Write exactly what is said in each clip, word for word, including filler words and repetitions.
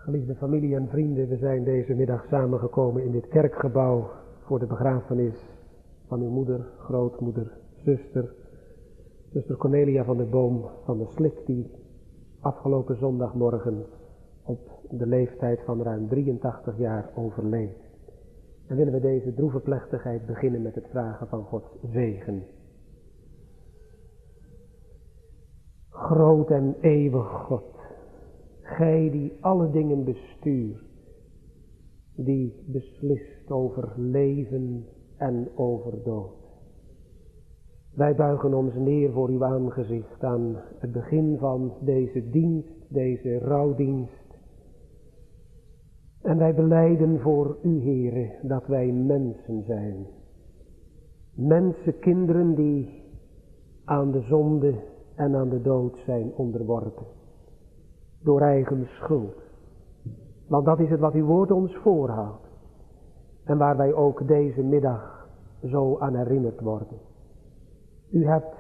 Geliefde familie en vrienden, we zijn deze middag samengekomen in dit kerkgebouw voor de begrafenis van uw moeder, grootmoeder, zuster, zuster Cornelia van der Boom van der Slik, die afgelopen zondagmorgen op de leeftijd van ruim drieëntachtig jaar overleed. En willen we deze droeve plechtigheid beginnen met het vragen van Gods zegen. Groot en eeuwig God, Gij die alle dingen bestuurt, die beslist over leven en over dood. Wij buigen ons neer voor uw aangezicht aan het begin van deze dienst, deze rouwdienst. En wij belijden voor u, Heere, dat wij mensen zijn. Mensenkinderen die aan de zonde en aan de dood zijn onderworpen. Door eigen schuld. Want dat is het wat uw woord ons voorhoudt. En waar wij ook deze middag zo aan herinnerd worden. U hebt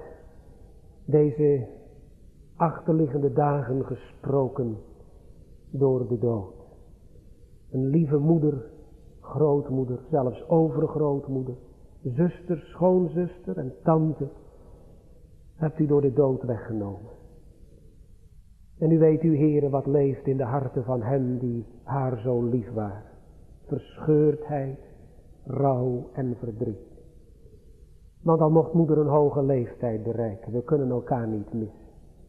deze achterliggende dagen gesproken door de dood. Een lieve moeder, grootmoeder, zelfs overgrootmoeder, zuster, schoonzuster en tante hebt u door de dood weggenomen. En u weet, u Heere, wat leeft in de harten van hen die haar zo lief waren. Verscheurdheid, rouw en verdriet. Want al mocht moeder een hoge leeftijd bereiken, we kunnen elkaar niet missen.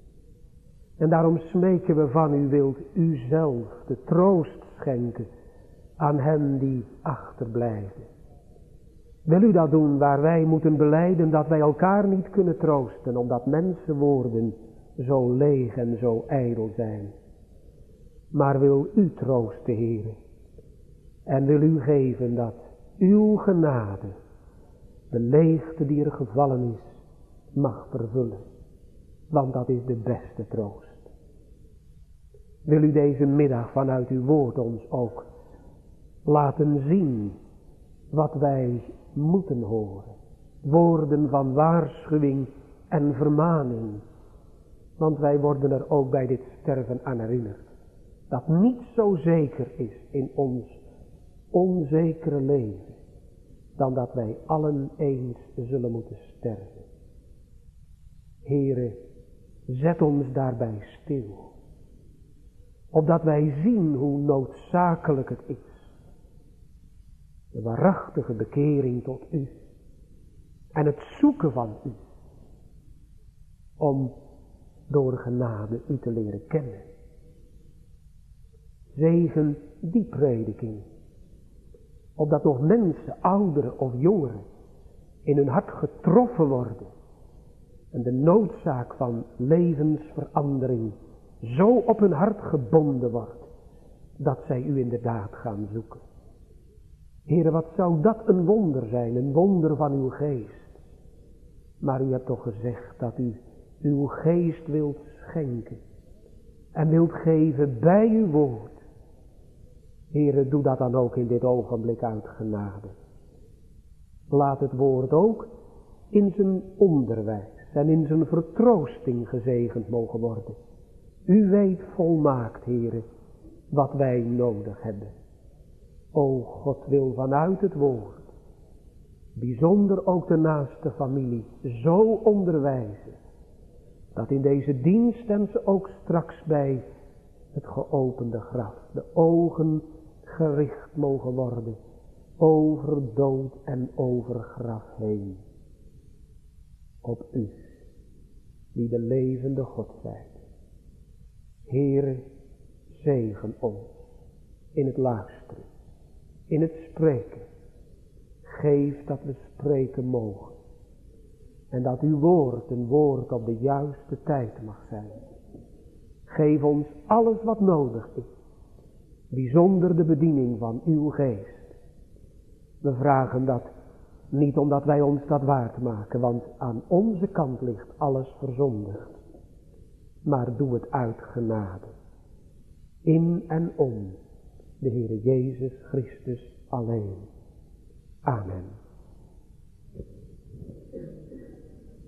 En daarom smeken we van u, wilt u zelf de troost schenken aan hen die achterblijven. Wil u dat doen waar wij moeten belijden dat wij elkaar niet kunnen troosten, omdat mensenwoorden zo leeg en zo ijdel zijn. Maar wil u troosten, Heere, en wil u geven dat uw genade de leegte die er gevallen is, mag vervullen. Want dat is de beste troost. Wil u deze middag vanuit uw woord ons ook laten zien wat wij moeten horen. Woorden van waarschuwing en vermaning. Want wij worden er ook bij dit sterven aan herinnerd. Dat niet zo zeker is in ons onzekere leven. Dan dat wij allen eens zullen moeten sterven. Heere, zet ons daarbij stil. Opdat wij zien hoe noodzakelijk het is. De waarachtige bekering tot u. En het zoeken van u. Om door genade u te leren kennen. Zegen die prediking. Opdat nog mensen, ouderen of jongeren, in hun hart getroffen worden. En de noodzaak van levensverandering zo op hun hart gebonden wordt. Dat zij u inderdaad gaan zoeken. Heere, wat zou dat een wonder zijn, een wonder van uw geest. Maar u hebt toch gezegd dat u uw geest wilt schenken. En wilt geven bij uw woord. Heere, doe dat dan ook in dit ogenblik uit genade. Laat het woord ook in zijn onderwijs en in zijn vertroosting gezegend mogen worden. U weet volmaakt, Heere, wat wij nodig hebben. O God wil vanuit het woord, bijzonder ook de naaste familie, zo onderwijzen, dat in deze dienst en ze ook straks bij het geopende graf de ogen gericht mogen worden over dood en over graf heen. Op u, die de levende God zijt. Heere, zegen ons in het luisteren, in het spreken. Geef dat we spreken mogen. En dat uw woord een woord op de juiste tijd mag zijn. Geef ons alles wat nodig is. Bijzonder de bediening van uw geest. We vragen dat niet omdat wij ons dat waard maken, want aan onze kant ligt alles verzondigd. Maar doe het uit genade. In en om de Heere Jezus Christus alleen. Amen.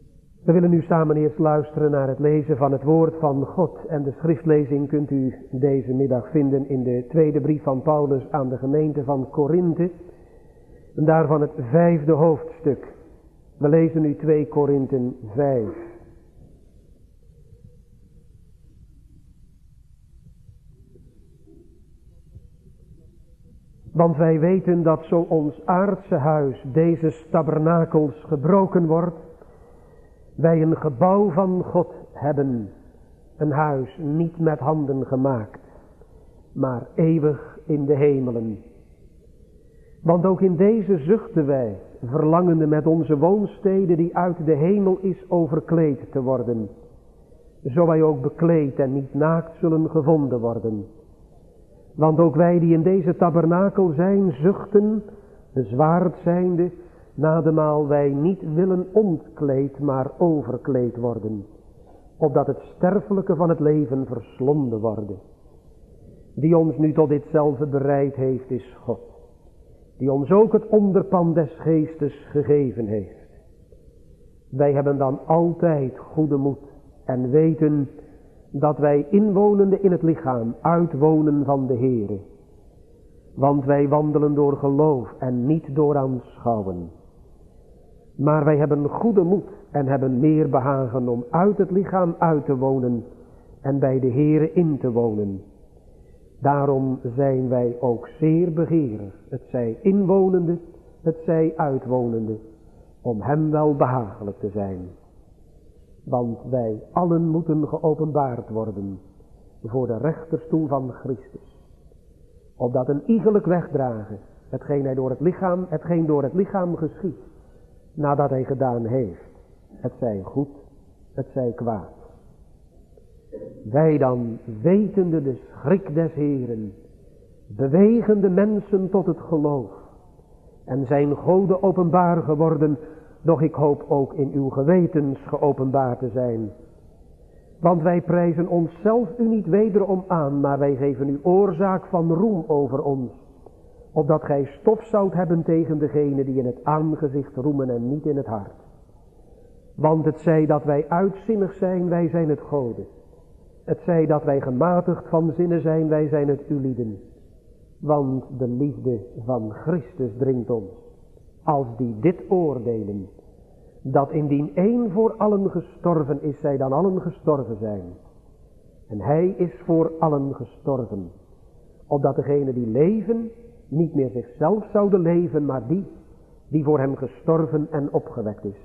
We willen nu samen eerst luisteren naar het lezen van het woord van God. En de schriftlezing kunt u deze middag vinden in de tweede brief van Paulus aan de gemeente van Korinthe. En daarvan het vijfde hoofdstuk. We lezen nu twee Korinthen vijf. Want wij weten dat zo ons aardse huis, deze tabernakels, gebroken wordt, wij een gebouw van God hebben, een huis niet met handen gemaakt, maar eeuwig in de hemelen. Want ook in deze zuchten wij, verlangende met onze woonstede die uit de hemel is overkleed te worden, zo wij ook bekleed en niet naakt zullen gevonden worden. Want ook wij die in deze tabernakel zijn, zuchten, bezwaard zijnde, nademaal wij niet willen ontkleed, maar overkleed worden, opdat het sterfelijke van het leven verslonden worden. Die ons nu tot ditzelfde bereid heeft, is God, die ons ook het onderpand des geestes gegeven heeft. Wij hebben dan altijd goede moed en weten dat wij inwonende in het lichaam uitwonen van de Heere. Want wij wandelen door geloof en niet door aanschouwen. Maar wij hebben goede moed en hebben meer behagen om uit het lichaam uit te wonen en bij de Heere in te wonen. Daarom zijn wij ook zeer begeerig, het zij inwonende, het zij uitwonende, om hem wel behagelijk te zijn. Want wij allen moeten geopenbaard worden voor de rechterstoel van Christus. Opdat een iegelijk wegdragen, hetgeen hij door het lichaam, hetgeen door het lichaam geschiedt, nadat hij gedaan heeft, het zij goed, het zij kwaad. Wij dan, wetende de schrik des Heeren, bewegen de mensen tot het geloof, en zijn goden openbaar geworden, doch ik hoop ook in uw gewetens geopenbaard te zijn. Want wij prijzen onszelf u niet wederom aan, maar wij geven u oorzaak van roem over ons, opdat gij stof zoudt hebben tegen degene die in het aangezicht roemen en niet in het hart. Want het zij dat wij uitzinnig zijn, wij zijn het goden. Het zij dat wij gematigd van zinnen zijn, wij zijn het uw lieden. Want de liefde van Christus dringt ons, als die dit oordelen, dat indien één voor allen gestorven is, zij dan allen gestorven zijn. En hij is voor allen gestorven, opdat degenen die leven, niet meer zichzelf zouden leven, maar die, die voor hem gestorven en opgewekt is.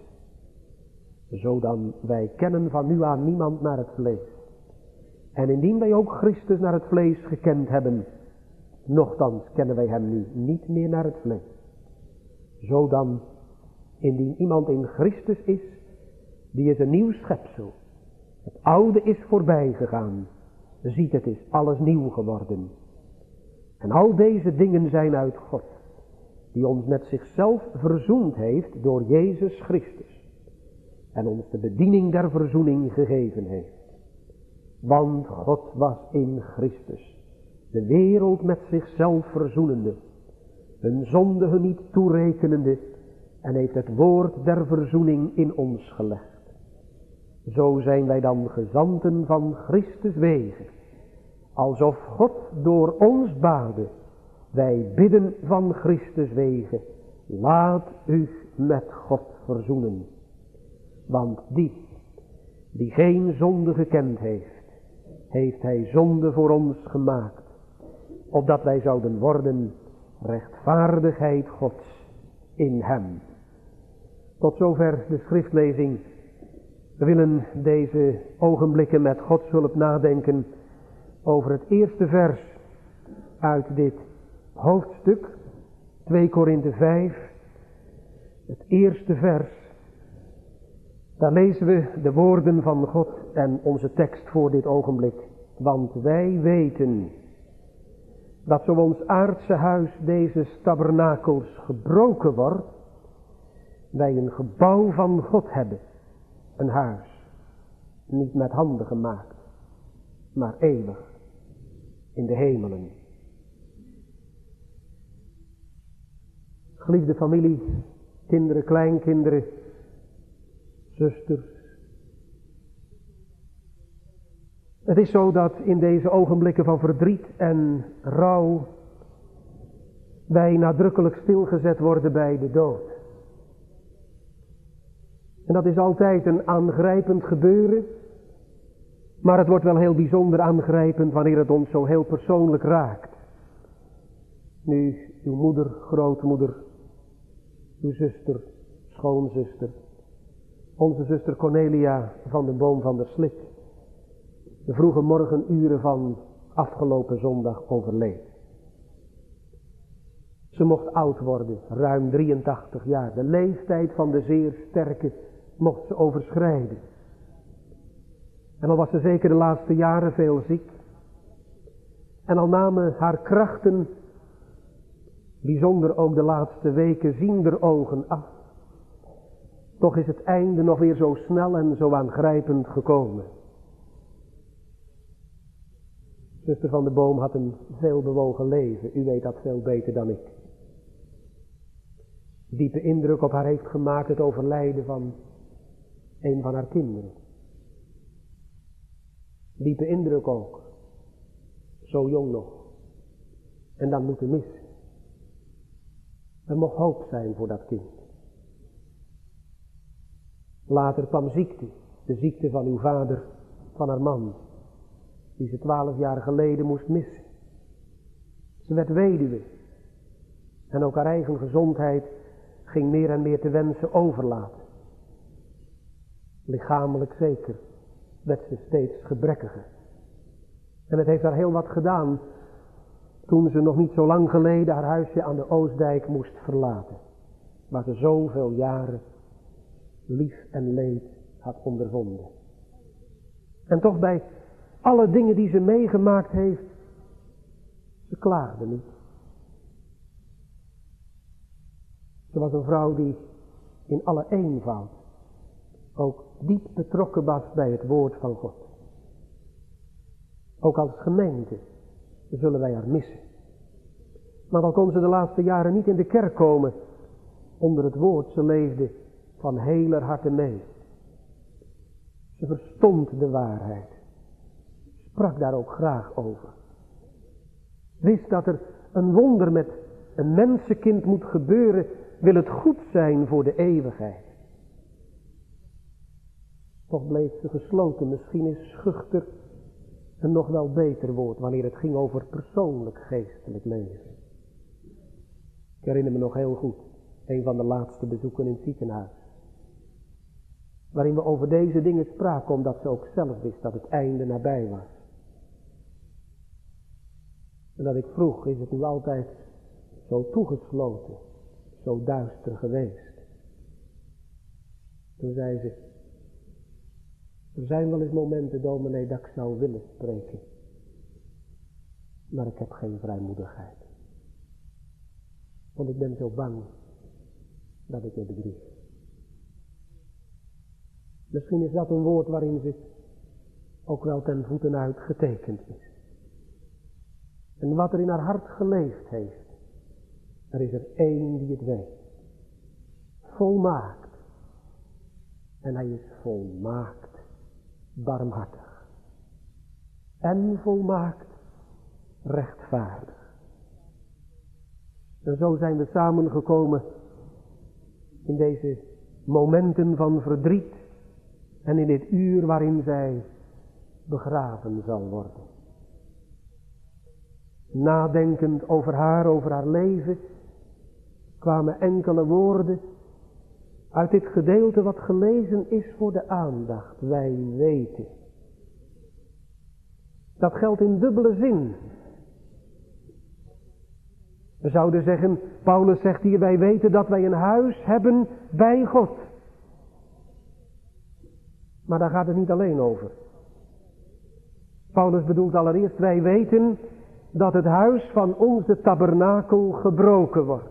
Zodan wij kennen van nu aan niemand naar het vlees. En indien wij ook Christus naar het vlees gekend hebben, nochtans kennen wij hem nu niet meer naar het vlees. Zodan, indien iemand in Christus is, die is een nieuw schepsel. Het oude is voorbij gegaan. Ziet, het is alles nieuw geworden. En al deze dingen zijn uit God, die ons met zichzelf verzoend heeft door Jezus Christus. En ons de bediening der verzoening gegeven heeft. Want God was in Christus, de wereld met zichzelf verzoenende, hun zonde hun niet toerekenende, en heeft het woord der verzoening in ons gelegd. Zo zijn wij dan gezanten van Christus wegen, alsof God door ons bade. Wij bidden van Christus wegen, laat u met God verzoenen. Want die, die geen zonde gekend heeft, heeft hij zonde voor ons gemaakt, opdat wij zouden worden rechtvaardigheid Gods in hem. Tot zover de schriftlezing. We willen deze ogenblikken met Gods hulp nadenken over het eerste vers uit dit hoofdstuk, twee Korinthe vijf. Het eerste vers, daar lezen we de woorden van God en onze tekst voor dit ogenblik. Want wij weten dat zo ons aardse huis, deze tabernakels, gebroken wordt, wij een gebouw van God hebben, een huis, niet met handen gemaakt, maar eeuwig in de hemelen. Geliefde familie, kinderen, kleinkinderen, zusters, Het is zo dat in deze ogenblikken van verdriet en rouw wij nadrukkelijk stilgezet worden bij de dood. En dat is altijd een aangrijpend gebeuren, maar het wordt wel heel bijzonder aangrijpend wanneer het ons zo heel persoonlijk raakt. Nu, uw moeder, grootmoeder, uw zuster, schoonzuster, onze zuster Cornelia van den Boom van der Slik, de vroege morgenuren van afgelopen zondag overleed. Ze mocht oud worden, ruim drieëntachtig jaar. De leeftijd van de zeer sterke mocht ze overschrijden. En al was ze zeker de laatste jaren veel ziek. En al namen haar krachten, bijzonder ook de laatste weken, ziender ogen af. Toch is het einde nog weer zo snel en zo aangrijpend gekomen. Zuster van de Boom had een veelbewogen leven. U weet dat veel beter dan ik. Diepe indruk op haar heeft gemaakt het overlijden van een van haar kinderen. Diepe indruk ook. Zo jong nog. En dan moeten missen. Er mocht hoop zijn voor dat kind. Later kwam ziekte. De ziekte van uw vader, van haar man. Die ze twaalf jaar geleden moest missen. Ze werd weduwe. En ook haar eigen gezondheid ging meer en meer te wensen overlaten. Lichamelijk zeker werd ze steeds gebrekkiger. En het heeft haar heel wat gedaan toen ze nog niet zo lang geleden haar huisje aan de Oostdijk moest verlaten. Waar ze zoveel jaren lief en leed had ondervonden. En toch bij alle dingen die ze meegemaakt heeft, ze klaagde niet. Ze was een vrouw die in alle eenvoud ook diep betrokken was bij het woord van God. Ook als gemeente zullen wij haar missen. Maar al kon ze de laatste jaren niet in de kerk komen onder het woord, ze leefde van heler harte mee. Ze verstond de waarheid. Sprak daar ook graag over. Wist dat er een wonder met een mensenkind moet gebeuren, wil het goed zijn voor de eeuwigheid. Toch bleef ze gesloten, misschien is schuchter een nog wel beter woord wanneer het ging over persoonlijk geestelijk leven. Ik herinner me nog heel goed een van de laatste bezoeken in het ziekenhuis. Waarin we over deze dingen spraken omdat ze ook zelf wist dat het einde nabij was. En dat ik vroeg, is het nu altijd zo toegesloten, zo duister geweest? Toen zei ze, er zijn wel eens momenten, dominee, dat ik zou willen spreken. Maar ik heb geen vrijmoedigheid. Want ik ben zo bang dat ik me bedrieg. Misschien is dat een woord waarin ze ook wel ten voeten uit getekend is. En wat er in haar hart geleefd heeft, er is er één die het weet. Volmaakt. En hij is volmaakt barmhartig. En volmaakt rechtvaardig. En zo zijn we samengekomen in deze momenten van verdriet en in dit uur waarin zij begraven zal worden. Nadenkend over haar, over haar leven, kwamen enkele woorden uit dit gedeelte wat gelezen is voor de aandacht. Wij weten. Dat geldt in dubbele zin. We zouden zeggen, Paulus zegt hier, wij weten dat wij een huis hebben bij God. Maar daar gaat het niet alleen over. Paulus bedoelt allereerst, wij weten dat het huis van onze tabernakel gebroken wordt.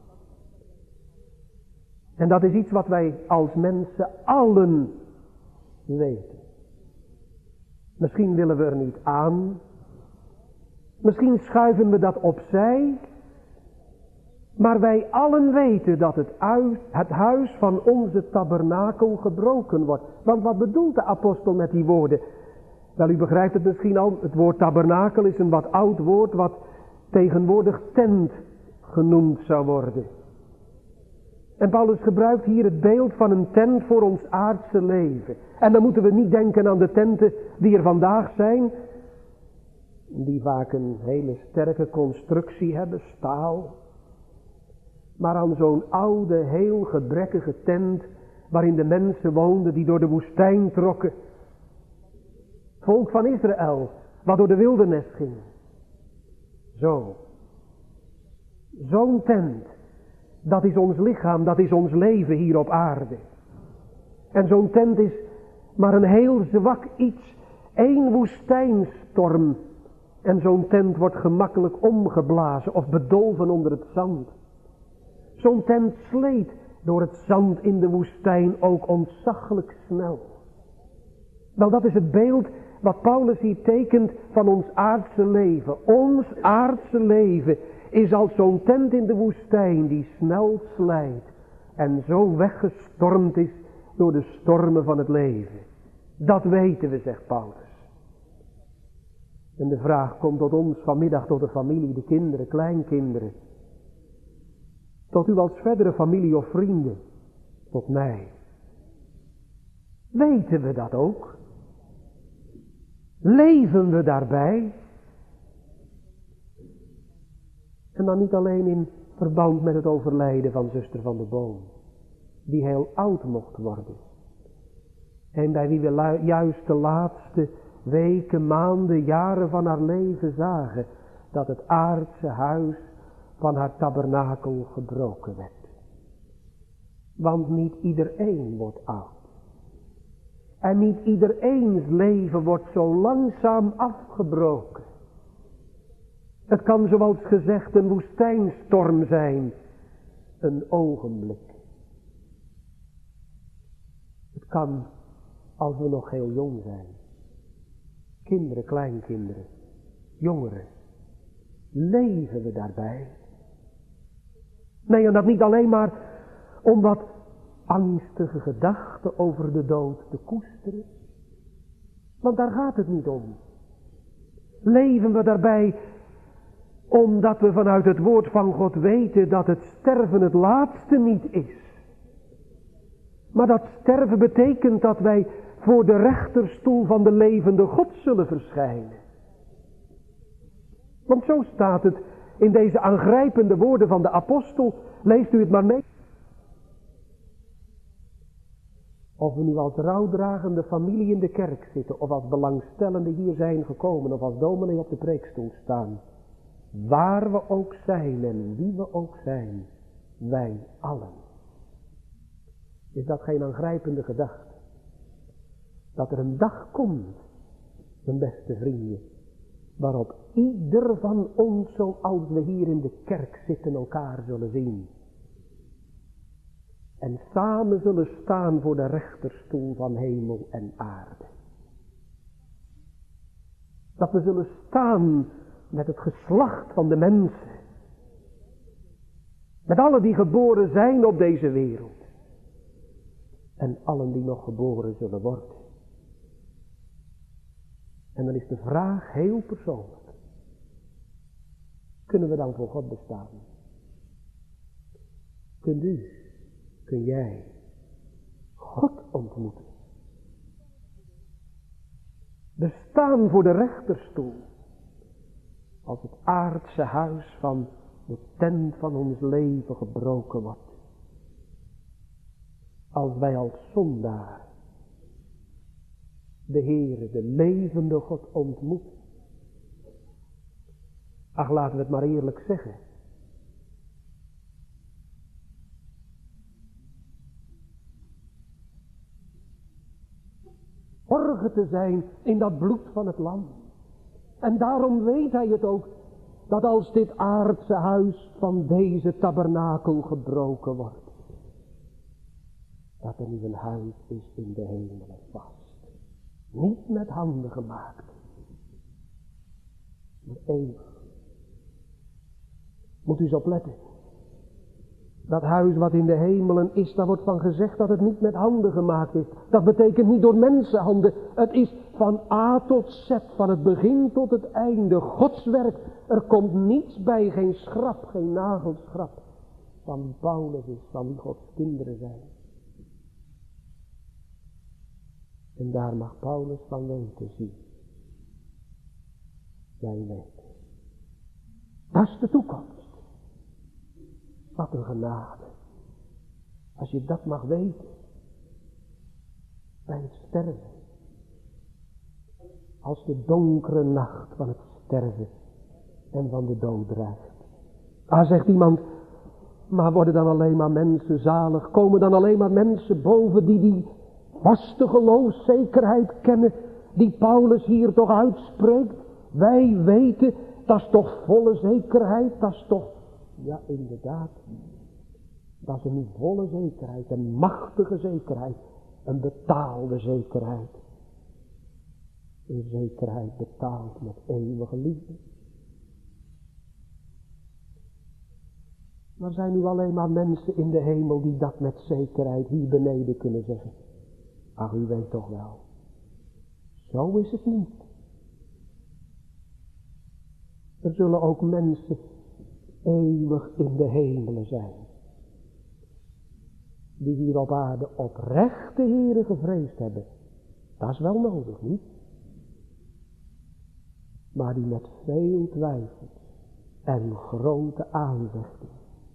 En dat is iets wat wij als mensen allen weten. Misschien willen we er niet aan. Misschien schuiven we dat opzij. Maar wij allen weten dat het, uit, het huis van onze tabernakel gebroken wordt. Want wat bedoelt de apostel met die woorden? Wel, u begrijpt het misschien al, het woord tabernakel is een wat oud woord wat tegenwoordig tent genoemd zou worden. En Paulus gebruikt hier het beeld van een tent voor ons aardse leven. En dan moeten we niet denken aan de tenten die er vandaag zijn, die vaak een hele sterke constructie hebben, staal. Maar aan zo'n oude, heel gebrekkige tent waarin de mensen woonden die door de woestijn trokken. Volk van Israël, wat door de wildernis ging. Zo. Zo'n tent, dat is ons lichaam, dat is ons leven hier op aarde. En zo'n tent is maar een heel zwak iets, één woestijnstorm. En zo'n tent wordt gemakkelijk omgeblazen of bedolven onder het zand. Zo'n tent sleet door het zand in de woestijn ook ontzaglijk snel. Wel, dat is het beeld wat Paulus hier tekent van ons aardse leven. Ons aardse leven is als zo'n tent in de woestijn die snel slijt en zo weggestormd is door de stormen van het leven. Dat weten we, zegt Paulus. En de vraag komt tot ons vanmiddag, tot de familie, de kinderen, kleinkinderen. Tot u als verdere familie of vrienden. Tot mij. Weten we dat ook? Leven we daarbij? En dan niet alleen in verband met het overlijden van zuster Van der Boom, die heel oud mocht worden. En bij wie we juist de laatste weken, maanden, jaren van haar leven zagen dat het aardse huis van haar tabernakel gebroken werd. Want niet iedereen wordt oud. En niet iedereen's leven wordt zo langzaam afgebroken. Het kan zoals gezegd een woestijnstorm zijn. Een ogenblik. Het kan als we nog heel jong zijn. Kinderen, kleinkinderen, jongeren. Leven we daarbij? Nee, en dat niet alleen maar om wat angstige gedachten over de dood te koesteren. Want daar gaat het niet om. Leven we daarbij omdat we vanuit het woord van God weten dat het sterven het laatste niet is. Maar dat sterven betekent dat wij voor de rechterstoel van de levende God zullen verschijnen. Want zo staat het in deze aangrijpende woorden van de apostel. Leest u het maar mee. Of we nu als rouwdragende familie in de kerk zitten, of als belangstellenden hier zijn gekomen, of als dominee op de preekstoel staan. Waar we ook zijn en wie we ook zijn, wij allen. Is dat geen aangrijpende gedachte? Dat er een dag komt, mijn beste vrienden, waarop ieder van ons, zoals we hier in de kerk zitten, elkaar zullen zien. En samen zullen staan voor de rechterstoel van hemel en aarde. Dat we zullen staan met het geslacht van de mensen. Met allen die geboren zijn op deze wereld. En allen die nog geboren zullen worden. En dan is de vraag heel persoonlijk. Kunnen we dan voor God bestaan? Kunt u, kun jij God ontmoeten? Bestaan voor de rechterstoel. Als het aardse huis van de tent van ons leven gebroken wordt. Als wij als zondaar de Heere, de levende God ontmoeten. Ach, laten we het maar eerlijk zeggen. Borgen te zijn in dat bloed van het lam. En daarom weet hij het ook, dat als dit aardse huis van deze tabernakel gebroken wordt, dat er nu een huis is in de hemelen vast. Niet met handen gemaakt, maar eeuwig. Moet u eens opletten. Dat huis wat in de hemelen is, daar wordt van gezegd dat het niet met handen gemaakt is. Dat betekent niet door mensenhanden. Het is Van A tot Z, van het begin tot het einde. Gods werk. Er komt niets bij, geen schrap, geen nagelschrap. Van wie Paulus is, van wie Gods kinderen zijn. En daar mag Paulus van weten, zien. Jij weet. Dat is de toekomst. Wat een genade. Als je dat mag weten. Bij het sterven. Als de donkere nacht van het sterven en van de dood dreigt. Ah, zegt iemand, maar worden dan alleen maar mensen zalig? Komen dan alleen maar mensen boven die die vaste geloofszekerheid kennen, die Paulus hier toch uitspreekt? Wij weten, dat is toch volle zekerheid, dat is toch, ja inderdaad, dat is een volle zekerheid, een machtige zekerheid, een betaalde zekerheid. Een zekerheid betaald met eeuwige liefde. Maar zijn nu alleen maar mensen in de hemel die dat met zekerheid hier beneden kunnen zeggen? Ach, u weet toch wel. Zo is het niet. Er zullen ook mensen eeuwig in de hemelen zijn. Die hier op aarde oprecht de Heere gevreesd hebben. Dat is wel nodig, niet? Maar die met veel twijfel en grote aanvechting.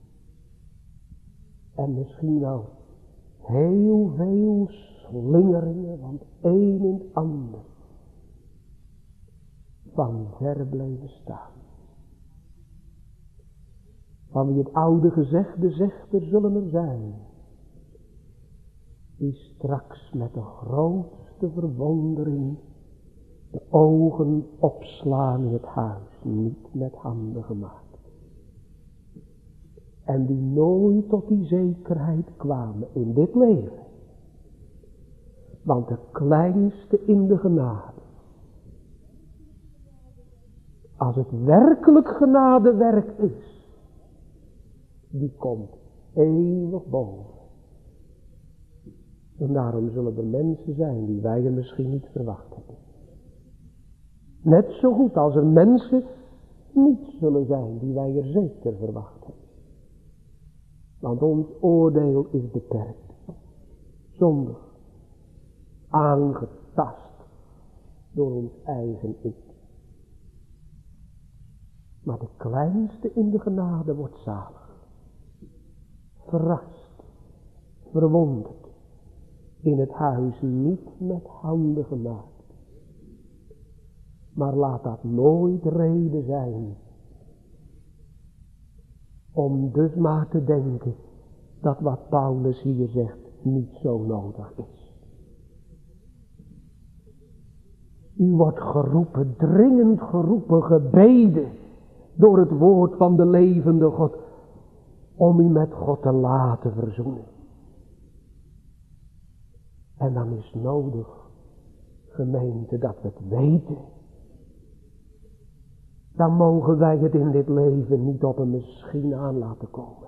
En misschien wel heel veel slingeringen van het een in het ander. Van ver bleven staan. Van wie het oude gezegde zegt, er zullen er zijn. Die straks met de grootste verwondering de ogen opslaan in het huis, niet met handen gemaakt. En die nooit tot die zekerheid kwamen in dit leven. Want de kleinste in de genade, als het werkelijk genadewerk is, die komt eeuwig boven. En daarom zullen er mensen zijn die wij er misschien niet verwacht hebben. Net zo goed als er mensen niet zullen zijn die wij er zeker verwacht hebben. Want ons oordeel is beperkt. Zondig. Aangetast door ons eigen ik. Maar de kleinste in de genade wordt zalig. Verrast. Verwonderd. In het huis niet met handen gemaakt. Maar laat dat nooit reden zijn. Om dus maar te denken dat wat Paulus hier zegt niet zo nodig is. U wordt geroepen, dringend geroepen, gebeden door het woord van de levende God. Om u met God te laten verzoenen. En dan is nodig, gemeente, dat we het weten. Dan mogen wij het in dit leven niet op een misschien aan laten komen.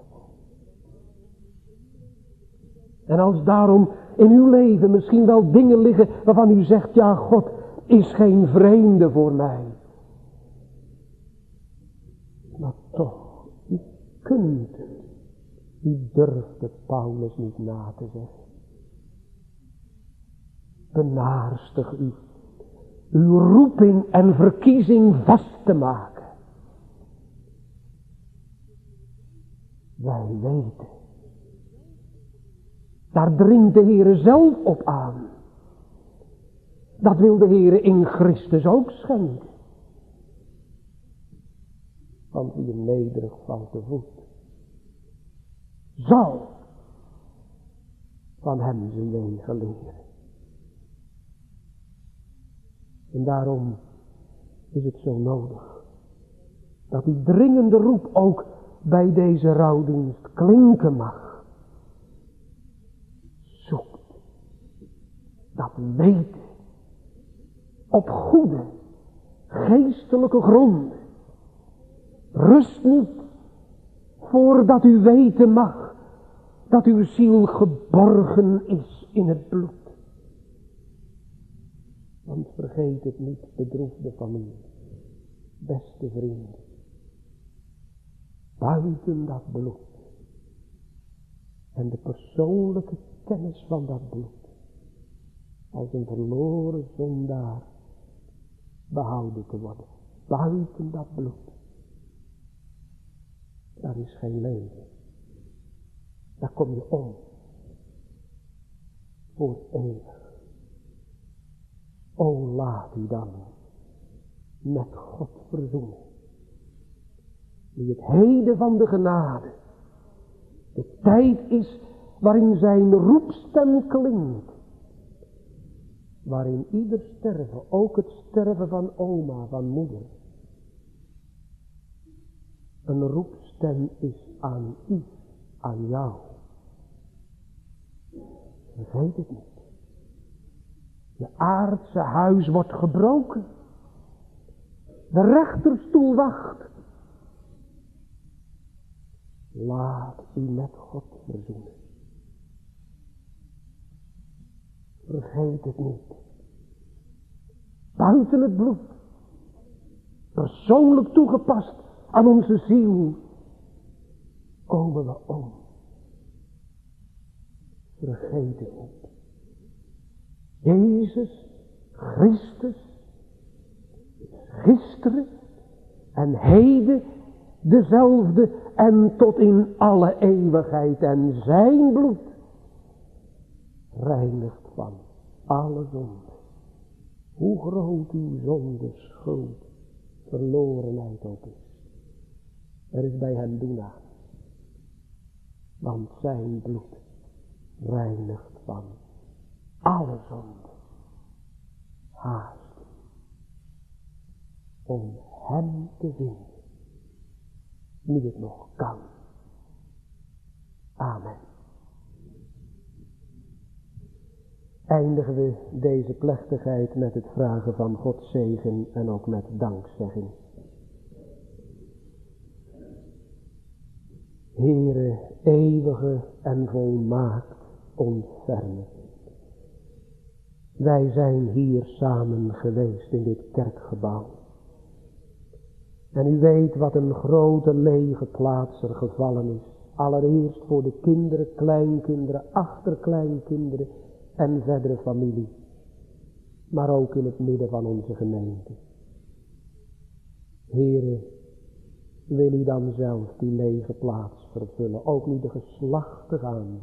En als daarom in uw leven misschien wel dingen liggen waarvan u zegt, ja, God is geen vreemde voor mij. Maar toch, u kunt het. U durft het Paulus niet na te zeggen. Benaarstig u. Uw roeping en verkiezing vast te maken. Wij weten. Daar dringt de Heere zelf op aan. Dat wil de Heere in Christus ook schenken. Want wie hem nederig valt te voet, zal van hem zijn wegen leren. En daarom is het zo nodig dat die dringende roep ook bij deze rouwdienst klinken mag. Zoekt dat weten op goede geestelijke gronden. Rust niet voordat u weten mag dat uw ziel geborgen is in het bloed. Want vergeet het niet, bedroefde familie, beste vrienden. Buiten dat bloed en de persoonlijke kennis van dat bloed, als een verloren zondaar behouden te worden. Buiten dat bloed, daar is geen leven. Daar kom je om. Voor eeuwig. O, laat u dan met God verzoenen. Nu het heden van de genade de tijd is waarin zijn roepstem klinkt. Waarin ieder sterven, ook het sterven van oma, van moeder, een roepstem is aan u, aan jou. Vergeet het niet. Je aardse huis wordt gebroken. De rechterstoel wacht. Laat u met God verzoenen. Vergeet het niet. Buiten het bloed. Persoonlijk toegepast aan onze ziel. Komen we om. Vergeet het niet. Jezus Christus gisteren en heden dezelfde en tot in alle eeuwigheid, en zijn bloed reinigt van alle zonde. Hoe groot uw zonde, schuld, verlorenheid ook is. Er is bij hem doen aan. Want zijn bloed reinigt van alle zonde. Haast om hem te vinden. Nu het nog kan. Amen. Eindigen we deze plechtigheid met het vragen van Gods zegen en ook met dankzegging. Heere, eeuwige en volmaakt ontfermer. Wij zijn hier samen geweest in dit kerkgebouw. En u weet wat een grote lege plaats er gevallen is. Allereerst voor de kinderen, kleinkinderen, achterkleinkinderen en verdere familie. Maar ook in het midden van onze gemeente. Heere, wil u dan zelf die lege plaats vervullen. Ook nu de geslachten gaan.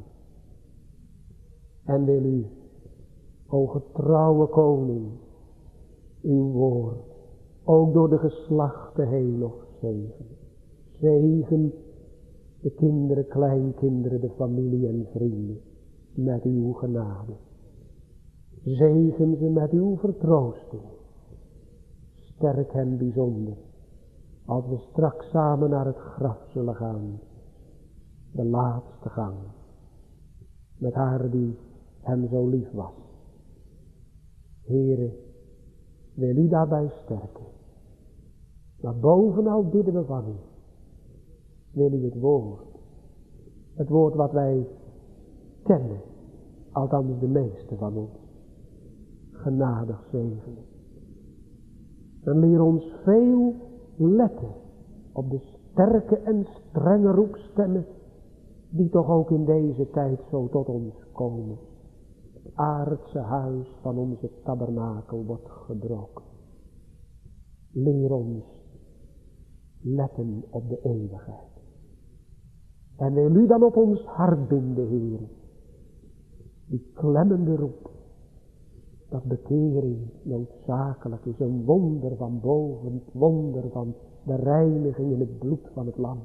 En wil u, o getrouwe koning, uw woord ook door de geslachten heen nog zegen. Zegen de kinderen, kleinkinderen, de familie en vrienden met uw genade. Zegen ze met uw vertroosting. Sterk hen bijzonder als we straks samen naar het graf zullen gaan. De laatste gang. Met haar die hem zo lief was. Heere, wil u daarbij sterken. Maar bovenal bidden we van u. Wil u het woord. Het woord wat wij kennen. Althans de meeste van ons. Genadig zegenen. En leer ons veel letten op de sterke en strenge roepstemmen die toch ook in deze tijd zo tot ons komen. Het aardse huis van onze tabernakel wordt gebroken. Leer ons letten op de eeuwigheid. En wil u dan op ons hart binden, Heer, die klemmende roep, dat bekering noodzakelijk is, een wonder van boven, het wonder van de reiniging in het bloed van het lam.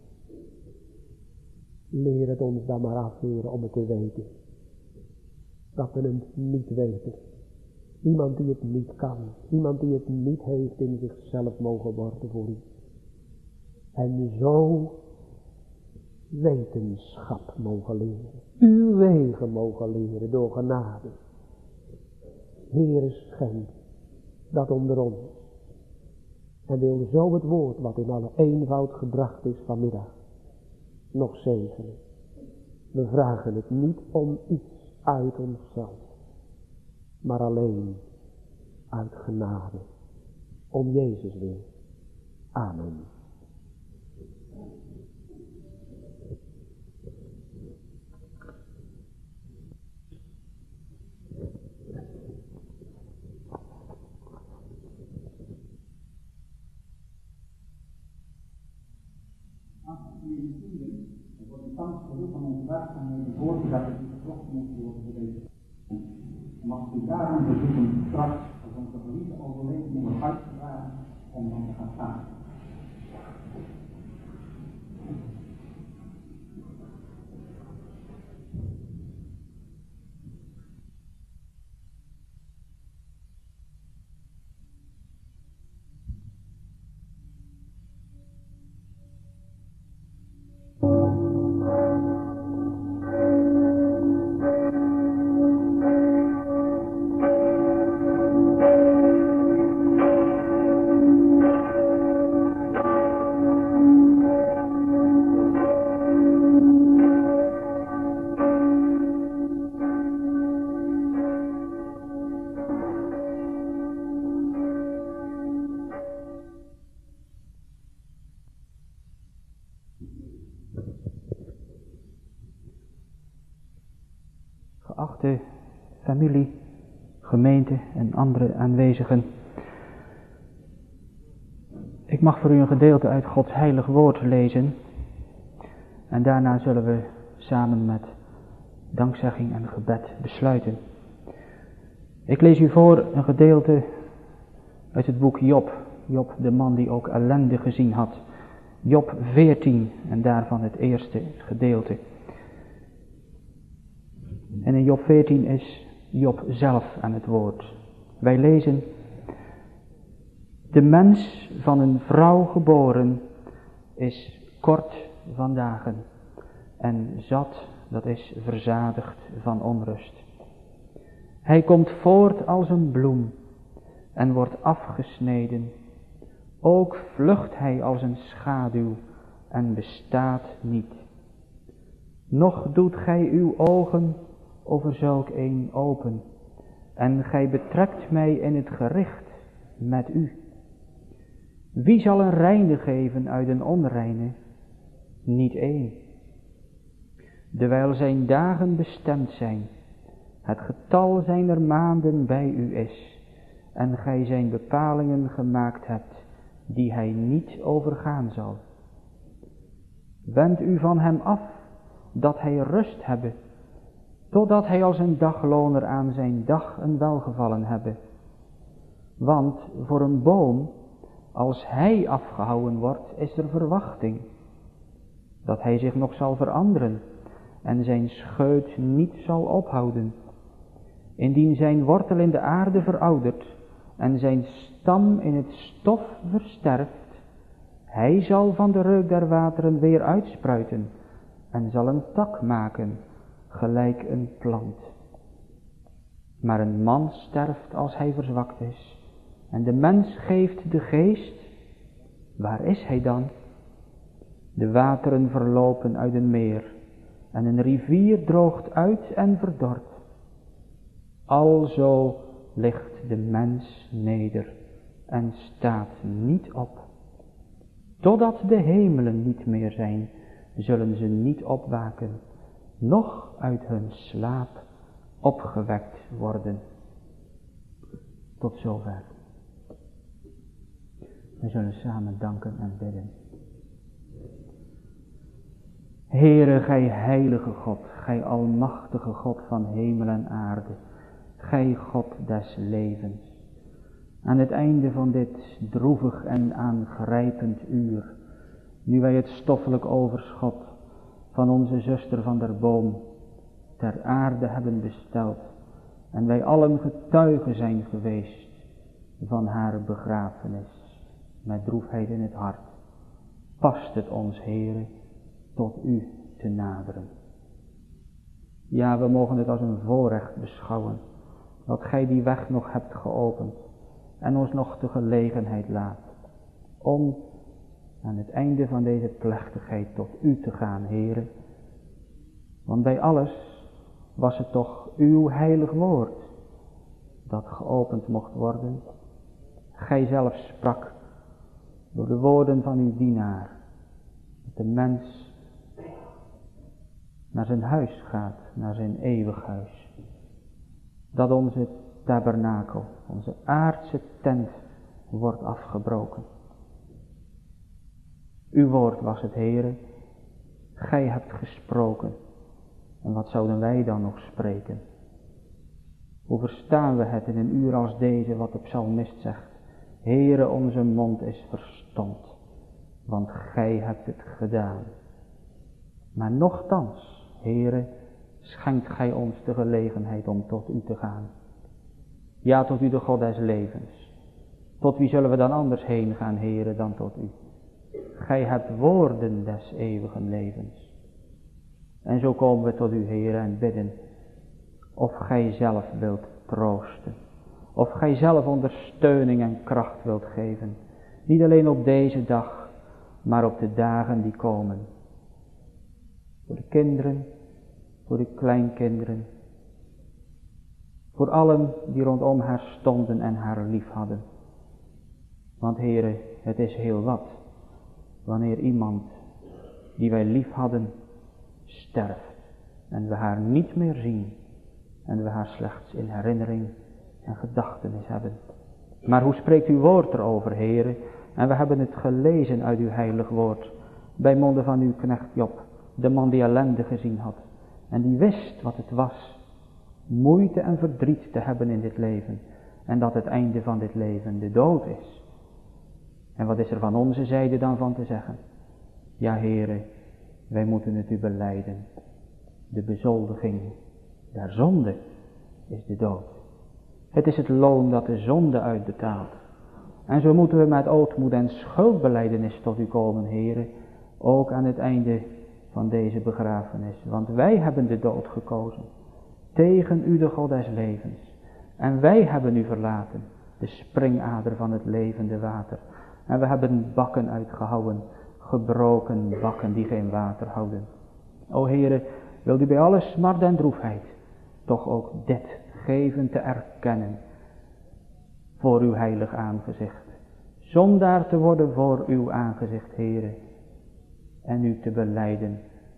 Leer het ons dan maar af, Heer, om het te weten. Dat we het niet weten. Iemand die het niet kan. Iemand die het niet heeft in zichzelf mogen worden voor u. En zo wetenschap mogen leren. Uw wegen mogen leren door genade. Heere, schenk dat onder ons. En wil zo het woord wat in alle eenvoud gebracht is vanmiddag nog zegenen. We vragen het niet om iets uit onszelf, maar alleen uit genade. Om Jezus wil. Amen. Er wordt thans geroepen van ons werkzaamheden voor dat het gezocht moet worden voor deze. Mag u daarom bezoeken straks als onze geliefde overleden wordt uitgedragen om dan te gaan staan. Geachte familie, gemeente en andere aanwezigen. Ik mag voor u een gedeelte uit Gods heilig woord lezen. En daarna zullen we samen met dankzegging en gebed besluiten. Ik lees u voor een gedeelte uit het boek Job. Job, de man die ook ellende gezien had. Job veertien en daarvan het eerste gedeelte. En in Job veertien is Job zelf aan het woord. Wij lezen: de mens van een vrouw geboren is kort van dagen en zat, dat is verzadigd van onrust. Hij komt voort als een bloem en wordt afgesneden. Ook vlucht hij als een schaduw en bestaat niet. Nog doet gij uw ogen over zulk een open, en gij betrekt mij in het gericht met u. Wie zal een reine geven uit een onreine? Niet één. Dewijl zijn dagen bestemd zijn, het getal zijner maanden bij u is, en gij zijn bepalingen gemaakt hebt, die hij niet overgaan zal. Wend u van hem af, dat hij rust hebbe, totdat hij als een dagloner aan zijn dag een welgevallen hebbe. Want voor een boom, als hij afgehouwen wordt, is er verwachting, dat hij zich nog zal veranderen en zijn scheut niet zal ophouden. Indien zijn wortel in de aarde veroudert en zijn stam in het stof versterft, hij zal van de reuk der wateren weer uitspruiten en zal een tak maken, gelijk een plant. Maar een man sterft als hij verzwakt is, en de mens geeft de geest. Waar is hij dan? De wateren verlopen uit een meer, en een rivier droogt uit en verdort. Alzo ligt de mens neder en staat niet op. Totdat de hemelen niet meer zijn, zullen ze niet opwaken, noch uit hun slaap opgewekt worden. Tot zover. We zullen samen danken en bidden. Heere, gij heilige God, gij almachtige God van hemel en aarde, gij God des levens. Aan het einde van dit droevig en aangrijpend uur, nu wij het stoffelijk overschot van onze zuster van der Boom ter aarde hebben besteld en wij allen getuigen zijn geweest van haar begrafenis met droefheid in het hart, past het ons, Heere, tot u te naderen. Ja, we mogen het als een voorrecht beschouwen dat gij die weg nog hebt geopend en ons nog de gelegenheid laat om aan het einde van deze plechtigheid tot u te gaan, Heere. Want bij alles was het toch uw heilig woord dat geopend mocht worden. Gij zelf sprak door de woorden van uw dienaar, dat de mens naar zijn huis gaat, naar zijn eeuwig huis. Dat onze tabernakel, onze aardse tent, wordt afgebroken. Uw woord was het, Heere, gij hebt gesproken. En wat zouden wij dan nog spreken? Hoe verstaan we het in een uur als deze, wat de psalmist zegt? Heere, onze mond is verstomd, want gij hebt het gedaan. Maar nochtans, Heere, schenkt gij ons de gelegenheid om tot u te gaan. Ja, tot u de God des levens. Tot wie zullen we dan anders heen gaan, Heere, dan tot u? Gij hebt woorden des eeuwigen levens. En zo komen we tot u, Heere, en bidden of gij zelf wilt troosten. Of gij zelf ondersteuning en kracht wilt geven. Niet alleen op deze dag, maar op de dagen die komen. Voor de kinderen, voor de kleinkinderen. Voor allen die rondom haar stonden en haar lief hadden. Want Heere, het is heel wat wanneer iemand die wij lief hadden sterft en we haar niet meer zien en we haar slechts in herinnering en gedachtenis hebben. Maar hoe spreekt uw woord erover, Heere? En we hebben het gelezen uit uw heilig woord bij monden van uw knecht Job, de man die ellende gezien had en die wist wat het was moeite en verdriet te hebben in dit leven en dat het einde van dit leven de dood is. En wat is er van onze zijde dan van te zeggen? Ja, Heere, wij moeten het u belijden. De bezoldiging der zonde is de dood. Het is het loon dat de zonde uitbetaalt. En zo moeten we met ootmoed en schuldbelijdenis tot u komen, Heere, ook aan het einde van deze begrafenis. Want wij hebben de dood gekozen, tegen u de God des levens. En wij hebben u verlaten, de springader van het levende water. En we hebben bakken uitgehouwen, gebroken bakken die geen water houden. O Heere, wilt u bij alle smart en droefheid toch ook dit geven te erkennen voor uw heilig aangezicht. Zondaar te worden voor uw aangezicht, Heere. En u te belijden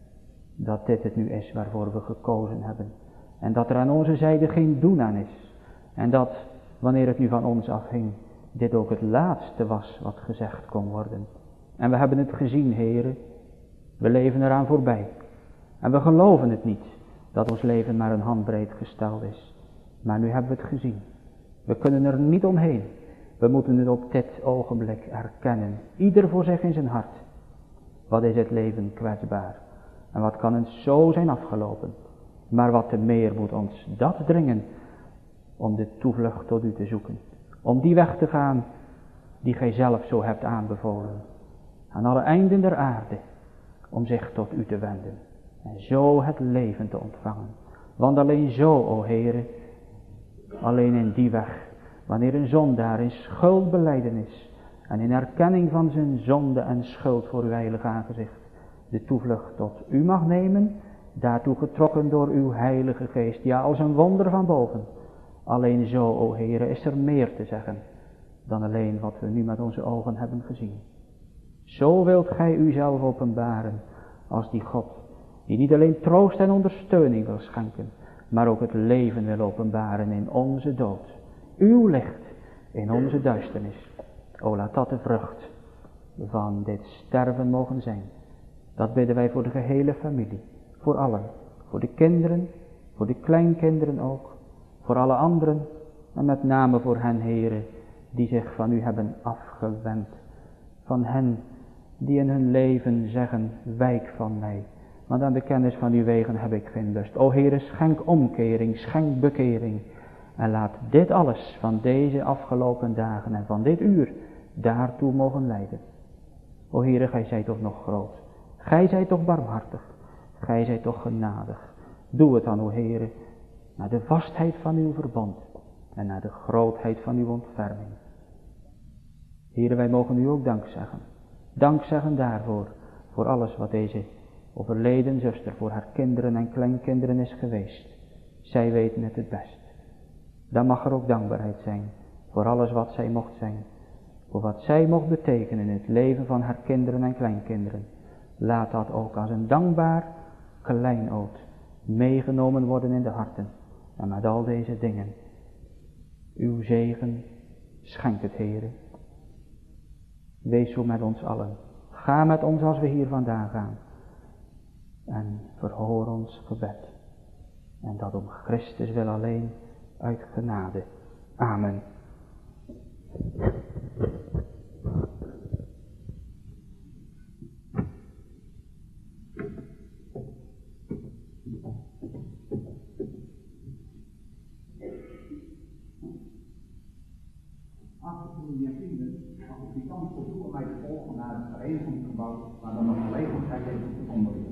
dat dit het nu is waarvoor we gekozen hebben. En dat er aan onze zijde geen doen aan is. En dat, wanneer het nu van ons afhing, dit ook het laatste was wat gezegd kon worden. En we hebben het gezien, Heere. We leven eraan voorbij. En we geloven het niet, dat ons leven maar een handbreed gesteld is. Maar nu hebben we het gezien. We kunnen er niet omheen. We moeten het op dit ogenblik erkennen. Ieder voor zich in zijn hart. Wat is het leven kwetsbaar. En wat kan het zo zijn afgelopen. Maar wat te meer moet ons dat dringen. Om de toevlucht tot u te zoeken. Om die weg te gaan die gij zelf zo hebt aanbevolen. Aan alle einden der aarde. Om zich tot u te wenden. En zo het leven te ontvangen. Want alleen zo, o Heere, alleen in die weg, wanneer een zondaar in schuldbelijdenis en in erkenning van zijn zonde en schuld voor uw heilig aangezicht, de toevlucht tot u mag nemen, daartoe getrokken door uw heilige geest, ja als een wonder van boven. Alleen zo, o Heere, is er meer te zeggen dan alleen wat we nu met onze ogen hebben gezien. Zo wilt gij uzelf openbaren als die God, die niet alleen troost en ondersteuning wil schenken, maar ook het leven wil openbaren in onze dood. Uw licht in onze duisternis. O, laat dat de vrucht van dit sterven mogen zijn. Dat bidden wij voor de gehele familie, voor allen, voor de kinderen, voor de kleinkinderen ook, voor alle anderen, en met name voor hen, Heere, die zich van u hebben afgewend. Van hen die in hun leven zeggen, wijk van mij. Want aan de kennis van uw wegen heb ik geen lust. O Heere, schenk omkering, schenk bekering. En laat dit alles van deze afgelopen dagen en van dit uur daartoe mogen leiden. O Heere, gij zijt toch nog groot. Gij zijt toch barmhartig. Gij zijt toch genadig. Doe het dan, o Heere, naar de vastheid van uw verbond en naar de grootheid van uw ontferming. Heere, wij mogen u ook dank zeggen. Dank zeggen daarvoor, voor alles wat deze overleden zuster voor haar kinderen en kleinkinderen is geweest. Zij weten het het best. dan mag er ook dankbaarheid zijn voor alles wat zij mocht zijn. Voor wat zij mocht betekenen in het leven van haar kinderen en kleinkinderen. Laat dat ook als een dankbaar kleinood meegenomen worden in de harten. En met al deze dingen. Uw zegen schenk het, Heere. Wees zo met ons allen. Ga met ons als we hier vandaan gaan. En verhoor ons gebed. En dat om Christus wil alleen uit genade. Amen. Meneer Vrienden, als ik die kans voldoende mij te volgen naar het verenigingsgebouw, waar dan nog gelegenheid is om te komen.